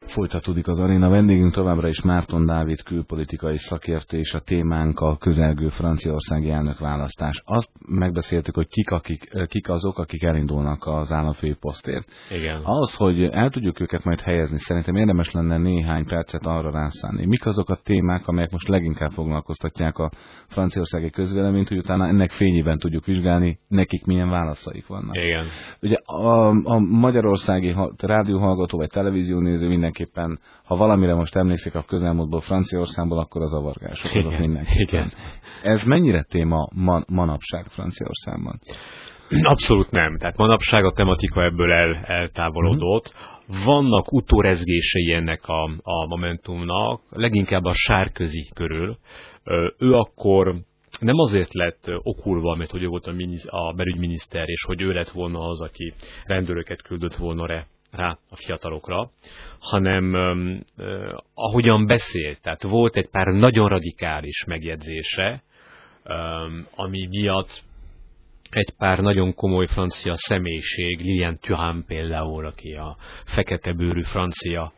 Folytatódik az aréna. Vendégünk továbbra is Márton Dávid külpolitikai szakértő, és a témánk a közelgő franciaországi elnökválasztás. Azt megbeszéltük, hogy kik azok, akik elindulnak az államfői posztért. Igen. Ahhoz, hogy el tudjuk őket majd helyezni, szerintem érdemes lenne néhány percet arra rászánni. Mik azok a témák, amelyek most leginkább foglalkoztatják a franciaországi közvéleményt, hogy utána ennek fényében tudjuk vizsgálni, nekik milyen válaszaik vannak. Igen. Ugye a magyarországi rádióhallgató vagy televíziónéző mindenképpen, ha valamire most emlékszik a közelmúltból Franciaországból, akkor az avargások azok mindenképpen. Igen. Ez mennyire téma manapság Franciaországban? Abszolút nem. Tehát manapság a tematika ebből eltávolodott. Vannak utórezgései ennek a Momentumnak, leginkább a Sarkozy körül. Ő akkor nem azért lett okulva, mert hogy ő volt a belügyminiszter, és hogy ő lett volna az, aki rendőröket küldött volna rá a fiatalokra, hanem ahogyan beszélt, tehát volt egy pár nagyon radikális megjegyzése, ami miatt egy pár nagyon komoly francia személyiség, Liliane Thuram például, aki a fekete bőrű francia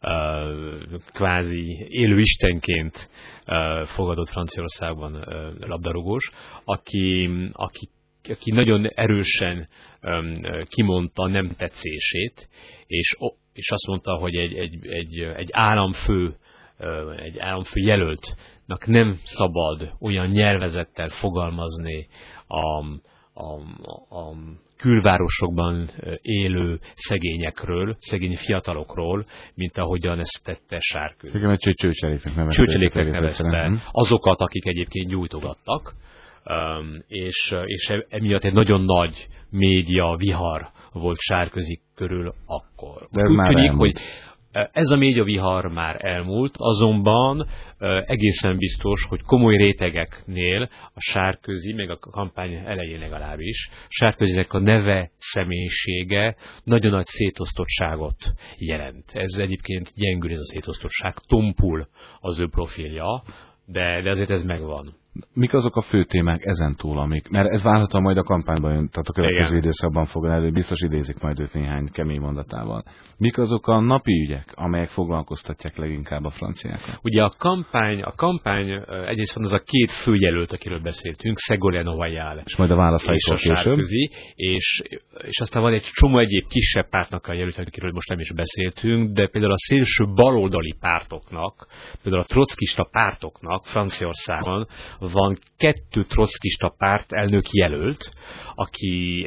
kvázi élő istenként fogadott Franciaországban labdarúgós, aki nagyon erősen kimondta nem tetszését, és azt mondta, hogy egy államfő jelöltnek nem szabad olyan nyelvezettel fogalmazni a külvárosokban élő szegényekről, szegény fiatalokról, mint ahogyan ezt tette Sarkozy. Igen, Csőcseléknek nevezte azokat, akik egyébként gyújtogattak, és emiatt egy nagyon nagy média vihar volt Sarkozy körül akkor. Úgy tűnik, hogy ez a médiavihar már elmúlt, azonban egészen biztos, hogy komoly rétegeknél a Sarkozy, még a kampány elején legalábbis, Sarkozynek a neve, személyisége nagyon nagy szétosztottságot jelent. Ez egyébként gyengül ez a szétosztottság, tompul az ő profilja, de azért ez megvan. Mik azok a fő témák ezentúl, amik, mert ez várhatóan majd a kampányban jön, tehát a következő időszakban fog elő, biztos idézik majd őt néhány kemény mondatával. Mik azok a napi ügyek, amelyek foglalkoztatják leginkább a franciákat? Ugye a kampány egyrészt van az a két főjelölt, akiről beszéltünk, Ségolène Royal és majd a válaszaikról és a Sarkozy, és aztán van egy csomó egyéb kisebb pártnak a jelölt, akiről most nem is beszéltünk, de például a szélső baloldali pártoknak, például a trockista pártoknak Franciaországban van 2 trockista párt elnök jelölt, aki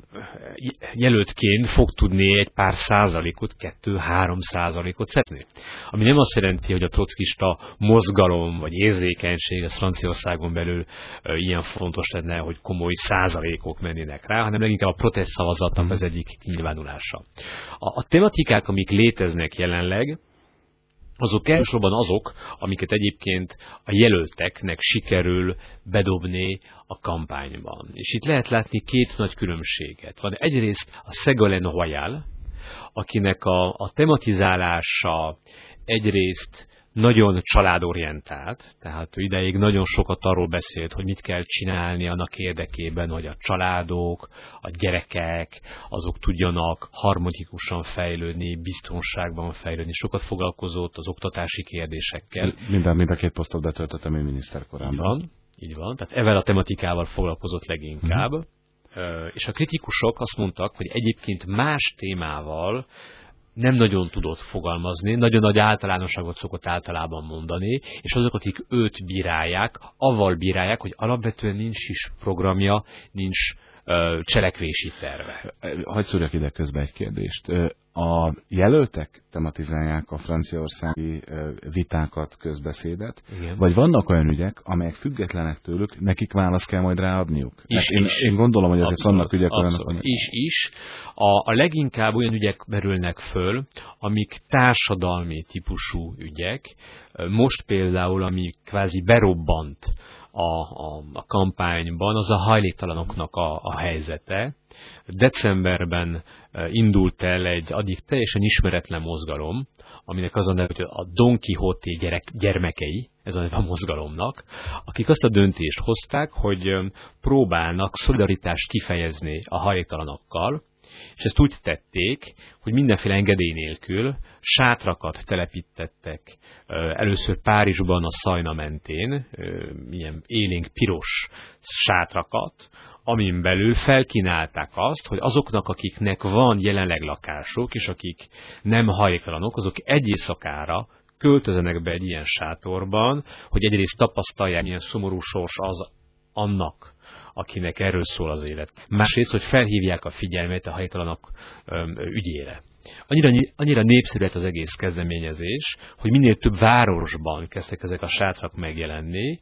jelöltként fog tudni egy pár százalékot, 2-3% szedni. Ami nem azt jelenti, hogy a trockista mozgalom vagy érzékenység az Franciaországon belül ilyen fontos lenne, hogy komoly százalékok mennének rá, hanem leginkább a protest szavazatnak az egyik nyilvánulása. A tematikák, amik léteznek jelenleg, azok elsősorban azok, amiket egyébként a jelölteknek sikerül bedobni a kampányban. És itt lehet látni 2 nagy különbséget. Van egyrészt a Ségolène Royal, akinek a tematizálása egyrészt nagyon családorientált, tehát ő ideig nagyon sokat arról beszélt, hogy mit kell csinálni annak érdekében, hogy a családok, a gyerekek, azok tudjanak harmonikusan fejlődni, biztonságban fejlődni. Sokat foglalkozott az oktatási kérdésekkel. Mind a 2 posztot betöltöttem én miniszter korában. Így van. Tehát ezzel a tematikával foglalkozott leginkább. És a kritikusok azt mondtak, hogy egyébként más témával nem nagyon tudott fogalmazni, nagyon nagy általánosságot szokott általában mondani, és azok, akik őt bírálják, avval bírálják, hogy alapvetően nincs is programja, nincs cselekvési terve. Hadd szúrjak ide közbe egy kérdést. A jelöltek tematizálják a franciaországi vitákat, közbeszédet, igen, vagy vannak olyan ügyek, amelyek függetlenek tőlük, nekik választ kell majd ráadniuk? Én gondolom, hogy azért vannak ügyek olyanok. Is. A leginkább olyan ügyek merülnek föl, amik társadalmi típusú ügyek. Most például, ami kvázi berobbant a kampányban, az a hajléktalanoknak a helyzete. Decemberben indult el egy addig teljesen ismeretlen mozgalom, aminek az a neve, hogy a Don Quixote gyermekei, ez a neve a mozgalomnak, akik azt a döntést hozták, hogy próbálnak szolidaritást kifejezni a hajléktalanokkal, És ezt úgy tették, hogy mindenféle engedély nélkül sátrakat telepítettek először Párizsban a Szajna mentén, ilyen élénk piros sátrakat, amin belül felkínálták azt, hogy azoknak, akiknek van jelenleg lakásuk, és akik nem hajléktalanok, azok egy éjszakára költözenek be egy ilyen sátorban, hogy egyrészt tapasztalják, milyen szomorú sors az annak, akinek erről szól az élet. Másrészt, hogy felhívják a figyelmet a hajléktalanok ügyére. Annyira népszerű lett az egész kezdeményezés, hogy minél több városban kezdtek ezek a sátrak megjelenni,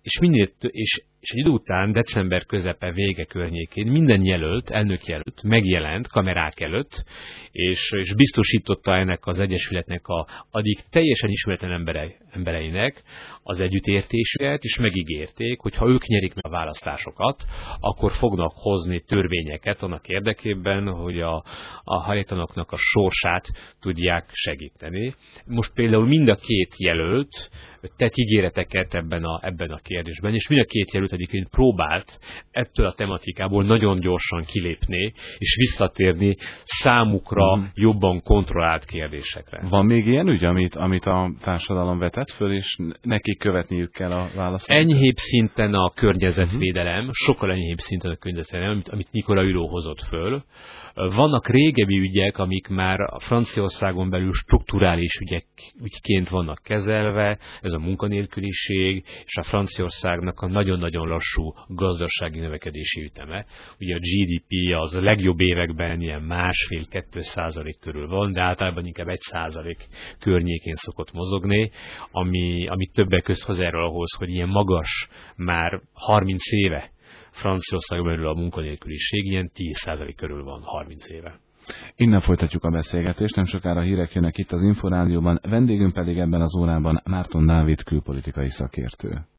és egy idő után, december közepe vége környékén minden jelölt, elnökjelölt megjelent kamerák előtt, és biztosította ennek az egyesületnek addig teljesen ismeretlen embereinek az együttértésüket, és megígérték, hogy ha ők nyerik meg a választásokat, akkor fognak hozni törvényeket annak érdekében, hogy a hajléktalanoknak a sorsát tudják segíteni. Most például mind a két jelölt tett ígéreteket ebben a kérdésben, és mind a két jelölt egyébként próbált ettől a tematikából nagyon gyorsan kilépni, és visszatérni számukra jobban kontrollált kérdésekre. Van még ilyen ügy, amit a társadalom vetett föl, és nekik követniük kell a válaszokat? Enyhébb szinten a környezetvédelem, sokkal enyhébb szinten a környezetvédelem, amit Nicolas Hulot hozott föl. Vannak régebbi ügyek, amik már a Franciaországon belül strukturális ügyként vannak kezelve, ez a munkanélküliség, és a Franciaországnak a nagyon-nagyon lassú gazdasági növekedési üteme. Ugye a GDP az legjobb években ilyen 1,5-2% körül van, de általában inkább 1% környékén szokott mozogni, ami többek között hozzájárul ahhoz, hogy ilyen magas már 30 éve Franciaországban belül a munkanélküliség ilyen 10% körül van 30 éve. Innen folytatjuk a beszélgetést, nem sokára hírek jönnek itt az Inforádióban, vendégünk pedig ebben az órában Márton Dávid külpolitikai szakértő.